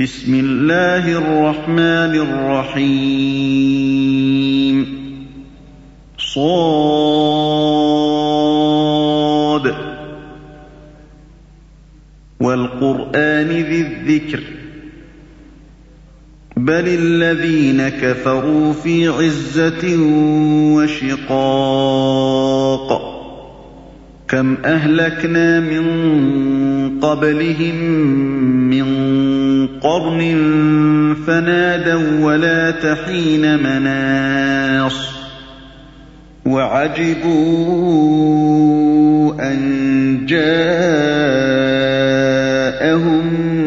بسم الله الرحمن الرحيم صاد والقرآن ذي الذكر بل الذين كفروا في عزة وشقاق كم أهلكنا من قبلهم من قرن فنادوا ولا تحين مناص وعجبوا أن جاءهم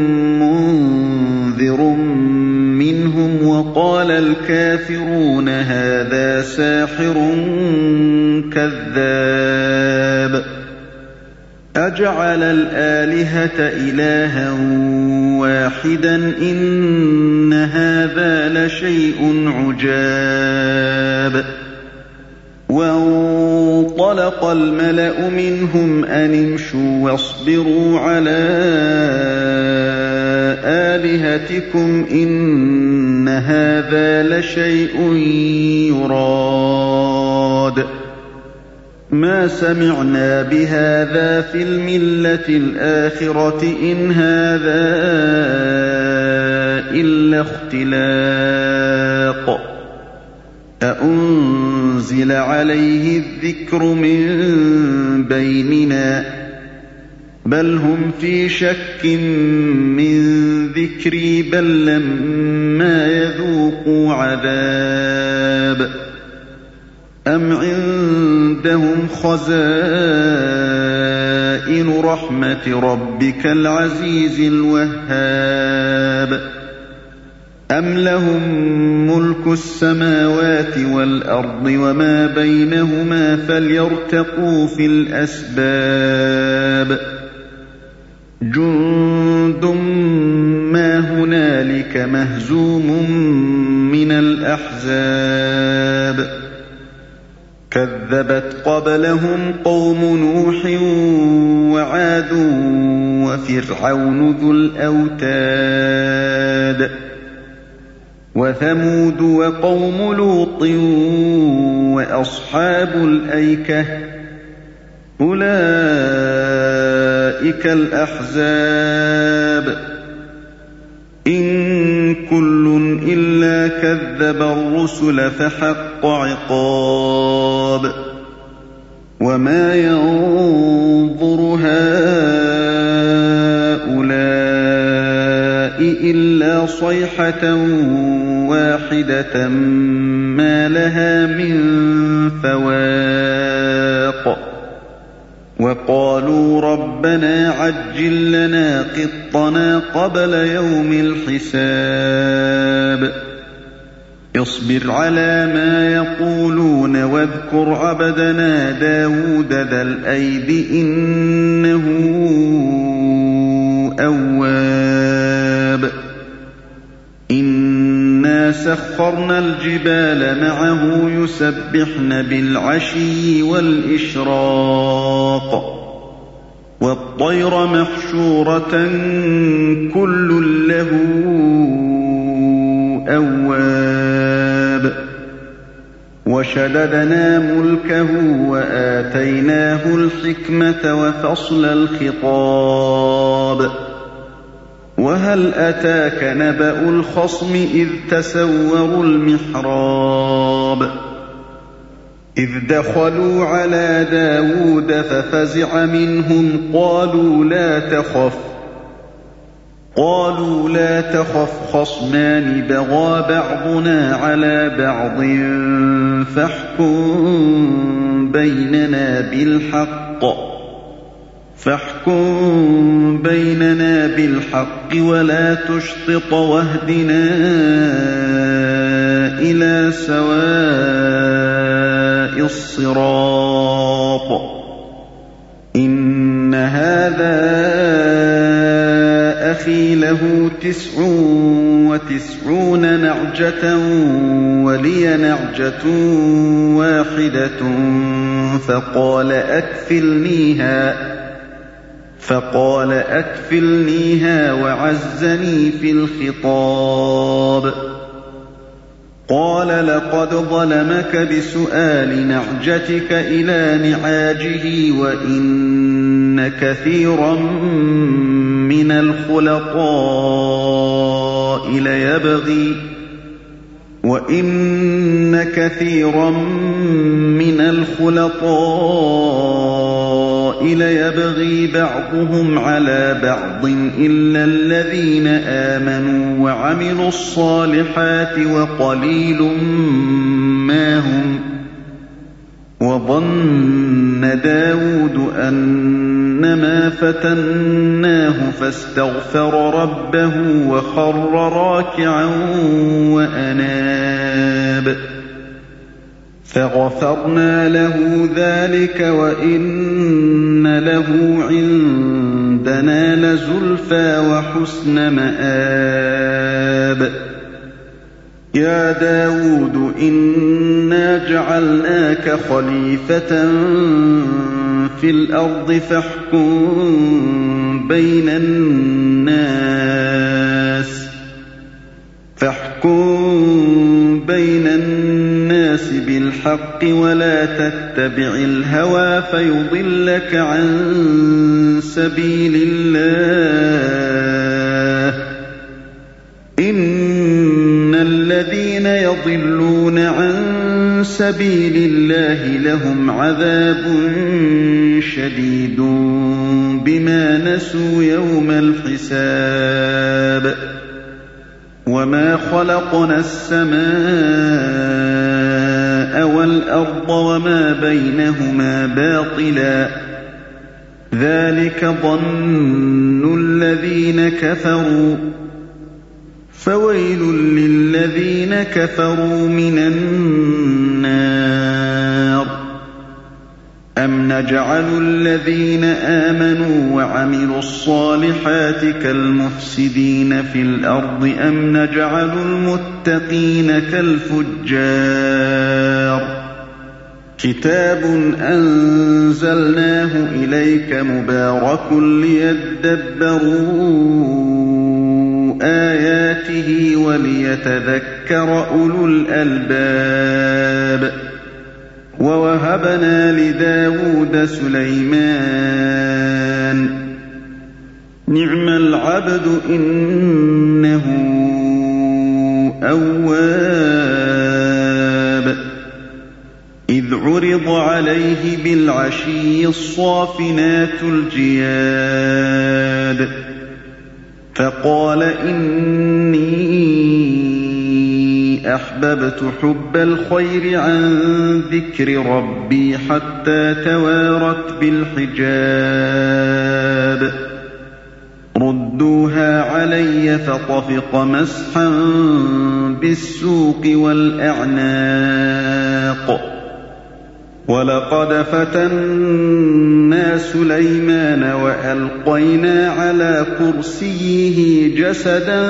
منذر منهم وقال الكافرون هذا ساحر كذاب أجعل الآلهة إلها واحدا إن هذا لشيء عجاب وانطلق الملأ منهم أن امشوا واصبروا على آلهتكم إن هذا لشيء يراد ما سمعنا بهذا في الملة الآخرة إن هذا إلا اختلاق أأنزل عليه الذكر من بيننا بل هم في شك من ذكري بل لما يذوقوا عذاب أم عندهم خزائن رحمة ربك العزيز الوهاب أم لهم ملك السماوات والأرض وما بينهما فليرتقوا في الأسباب جند ما هنالك مهزوم من الأحزاب كذبت قبلهم قوم نوح وعاد وفرعون ذو الأوتاد وثمود وقوم لوط وأصحاب الأيكة أولئك الأحزاب إن كل إلا كذب الرسل فحق عقاب وما ينظر هؤلاء إلا صيحة واحدة ما لها من فواق وقالوا ربنا عجل لنا قطنا قبل يوم الحساب اصبر على ما يقولون واذكر عبدنا داود ذا الأيد إنه أواب إنا سخرنا الجبال معه يسبحن بالعشي والإشراق والطير محشورة كل له أواب وشددنا ملكه وآتيناه الحكمة وفصل الخطاب وهل أتاك نبأ الخصم إذ تسوروا المحراب إذ دخلوا على داود ففزع منهم قالوا لا تخف خصمان بغى بعضنا على بعض فاحكم بيننا بالحق ولا تشطط واهدنا إلى سواء الصراط إن هذا أخي له 99 نعجة ولي نعجة واحدة فقال فقال أكفلنيها وعزني في الخطاب. قال لقد ظلمك بسؤال نعجتك إلى نعاجه وإن كثيرا من الخلطاء ليبغي بعضهم على بعض إلا الذين آمنوا وعملوا الصالحات وقليل ما هم. وظن داود أنما فتناه فاستغفر ربه وخر راكعا وأناب فغفرنا له ذلك وإن له عندنا لزلفى وحسن مآب. يا داود إنا جعلناك خليفة في الأرض فاحكم بين الناس بالحق ولا تتبع الهوى فيضلك عن سبيل الله. إن الذين يضلون عن سبيل الله لهم عذاب شديد بما نسوا يوم الحساب. وما خلقنا السماء والأرض وما بينهما باطلا ذلك ظن الذين كفروا فويل للذين كفروا من النار. أم نجعل الذين آمنوا وعملوا الصالحات كالمفسدين في الأرض أم نجعل المتقين كالفجار. كتاب أنزلناه إليك مبارك ليدبروا آياته وليتذكر أولو الألباب. ووهبنا لداود سليمان نعم العبد إنه أواب. إذ عرض عليه بالعشي الصافنات الجياد فقال إني أحببت حب الخير عن ذكر ربي حتى توارت بالحجاب. ردوها علي فطفق مسحا بالسوق والأعناق. ولقد فتنا سليمان وألقينا على كرسيه جسدا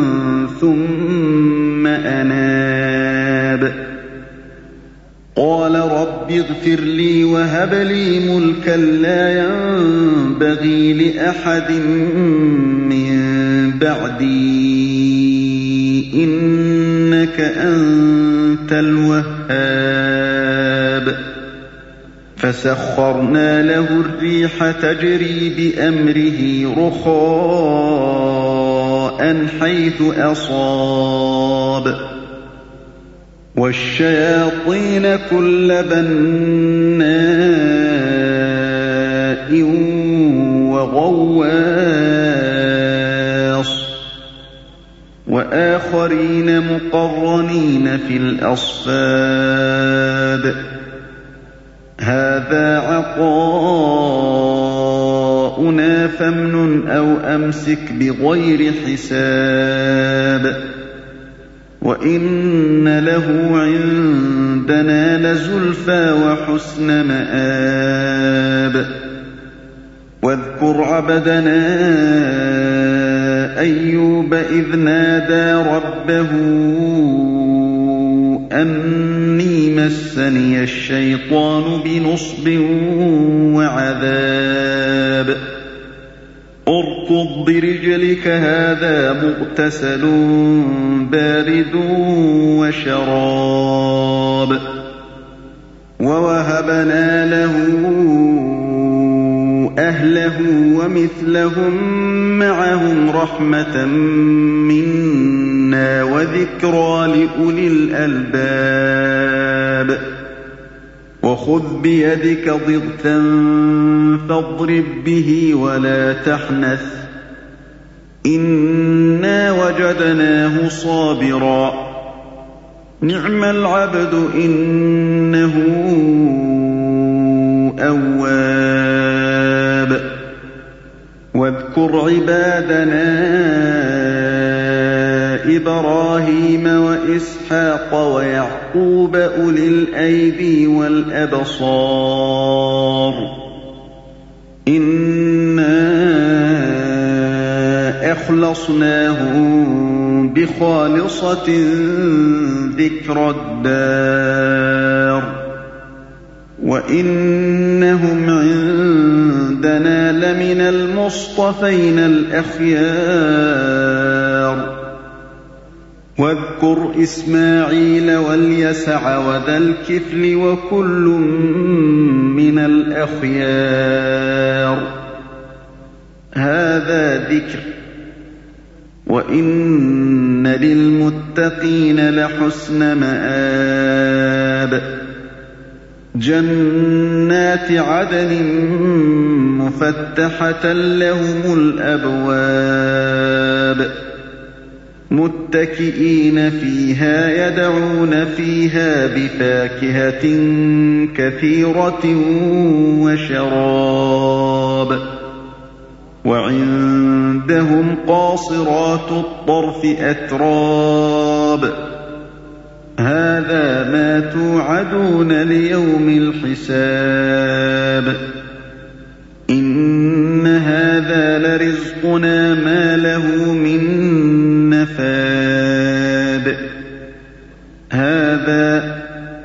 ثم أناب. قال رب اغفر لي وهب لي ملكا لا ينبغي لأحد من بعدي إنك أنت الوهاب. فسخرنا له الريح تجري بأمره رخاء حيث أصاب والشياطين كل بناء وغواص وآخرين مقرنين في الأصفاد. هذا عطاؤنا فامنن أو أمسك بغير حساب. وإن له عندنا لزلفى وحسن مآب. واذكر عبدنا أيوب إذ نادى ربه أني مسني الشيطان بنصب وعذاب. اركض برجلك هذا مغتسل بارد وشراب ووهبنا له أهله ومثلهم معهم رحمة منا وذكرى لأولي الألباب وخذ بيدك ضغثا فاضرب به ولا تحنث إنا وجدناه صابرا نعم العبد إنه أواب واذكر عبادنا إبراهيم وإسحاق ويعقوب أولي الأيدي والأبصار إنا أخلصناهم بخالصة ذكر الدار وإنهم عندنا لمن المصطفين الأخيار واذكر إسماعيل واليسع وذا الكفل وكل من الأخيار هذا ذكر وإن للمتقين لحسن مآب جنات عدن مفتحة لهم الأبواب متكئين فيها يدعون فيها بفاكهة كثيرة وشراب وعندهم قاصرات الطرف أتراب هذا ما توعدون ليوم الحساب إن هذا لرزقنا ما له من نفاد هذا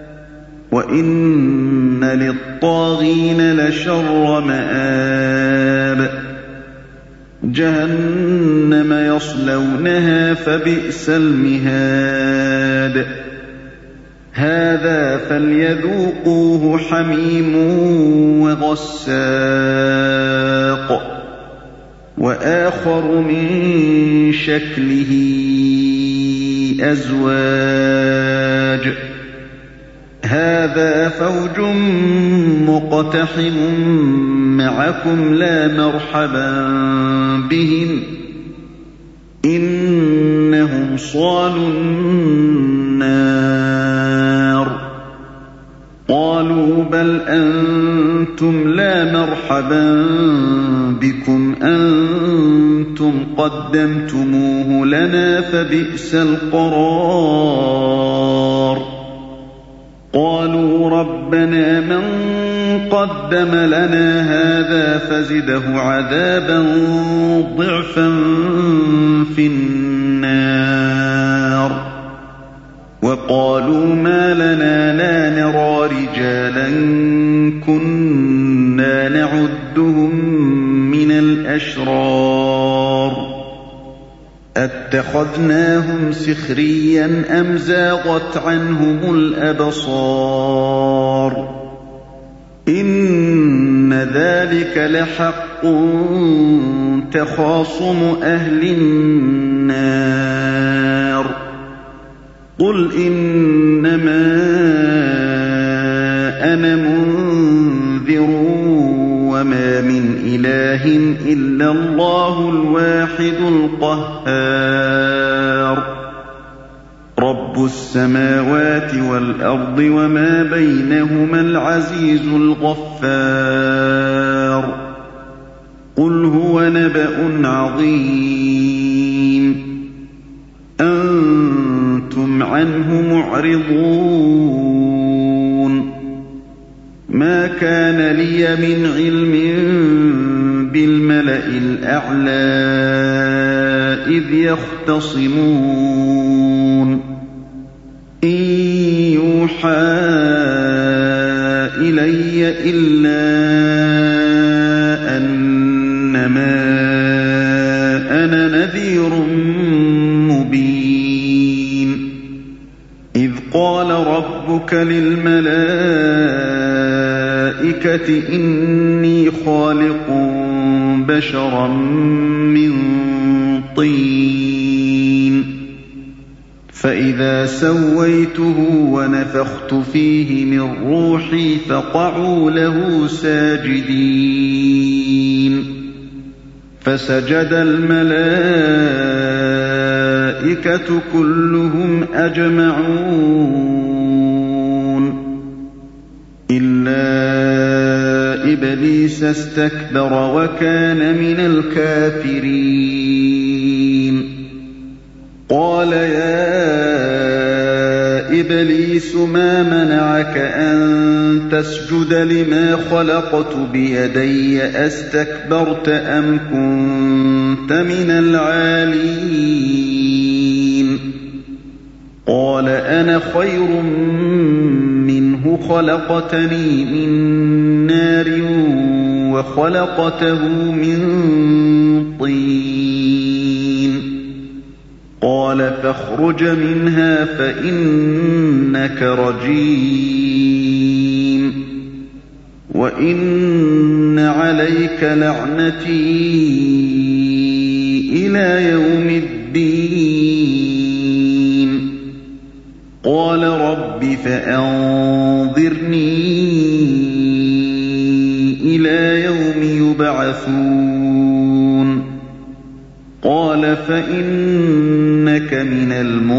وإن للطاغين لشر مآب جهنم يصلونها فبئس المهاد هذا فليذوقوه حميم وغساق وآخر من شكله أزواج هذا فوج مقتحم معكم لا مرحبا بهم إنهم صالوا النار قالوا بل أنتم لا مرحبا بكم أنتم قدمتموه لنا فبئس القرار قالوا ربنا من قدم لنا هذا فزده عذابا ضعفا في النار وقالوا ما لنا لا نرى رجالا كنا نعدهم من الأشرار أتخذناهم سخريا أم زاغت عنهم الأبصار إن ذلك لحق تخاصم أهل النار قل إنما أنا منذر وما من إله إلا الله الواحد القهار رب السماوات والأرض وما بينهما العزيز الغفار قل هو نبأ عظيم أنتم عنه معرضون ما كان لي من علم بالملأ الأعلى إذ يختصمون إن يوحى إلي إلا أنما إِنَّمَا أَنَا نَذِيرٌ مُّبِينٌ إِذْ قَالَ رَبُّكَ لِلْمَلَائِكَةِ إِنِّي خَالِقٌ بَشَرًا مِّن طِينٍ فَإِذَا سَوَّيْتُهُ وَنَفَخْتُ فِيهِ مِن رُّوحِي فَقَعُوا لَهُ سَاجِدِينَ فَسَجَدَ الْمَلَائِكَةُ كُلُّهُمْ أَجْمَعُونَ إِلَّا إِبْلِيسَ اسْتَكْبَرَ وَكَانَ مِنَ الْكَافِرِينَ قَالَ يَا إِبْلِيسُ مَا مَنَعَكَ أَن تَسْجُدَ لِمَا خَلَقْتُ بِيَدَيَّ أَسْتَكْبَرْتَ أَمْ كُنتَ مِنَ الْعَالِينَ قَالَ أَنَا خَيْرٌ مِّنْهُ خَلَقْتَنِي مِن نَّارٍ وَخَلَقْتَهُ مِن طِينٍ قَالَ فَاخْرُجْ مِنْهَا فَإِنَّكَ رَجِيمٌ وَإِنَّ عَلَيْكَ لَعْنَتِي إِلَىٰ يَوْمِ الدِّينِ قَالَ رَبِّ فَأَنظِرْنِي إِلَىٰ يَوْمِ يُبْعَثُونَ قَالَ فَإِنَّكَ مِنَ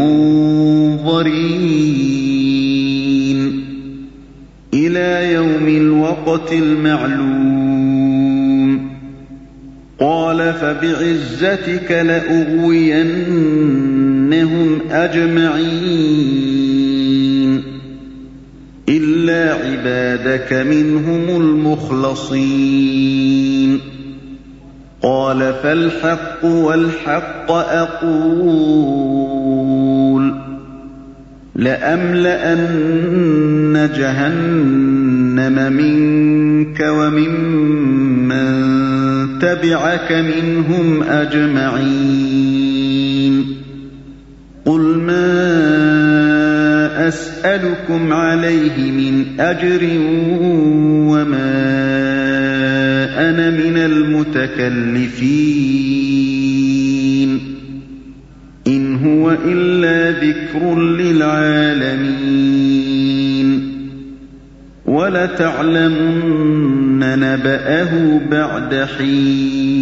الْمُنظَرِينَ إِلَىٰ يَوْمِ الْوَقْتِ الْمَعْلُومِ قَالَ فَبِعِزَّتِكَ لَأُغْوِيَنَّهُمْ أَجْمَعِينَ إِلَّا عِبَادَكَ مِنْهُمُ الْمُخْلَصِينَ قَالَ فَالْحَقُّ وَالْحَقَّ أَقُولُ لَأَمْلَأَنَّ جَهَنَّمَ مِنكَ وَمِمَّن تَبِعَكَ مِنْهُمْ أَجْمَعِينَ قُلْ مَا أَسْأَلُكُمْ عَلَيْهِ مِنْ أَجْرٍ وَمَا أَنَا مِنَ الْمُتَكَلِّفِينَ إِنْ هُوَ إِلَّا ذِكْرٌ لِّلْعَالَمِينَ وَلَتَعْلَمُنَّ نَبَأَهُ بَعْدَ حِينٍ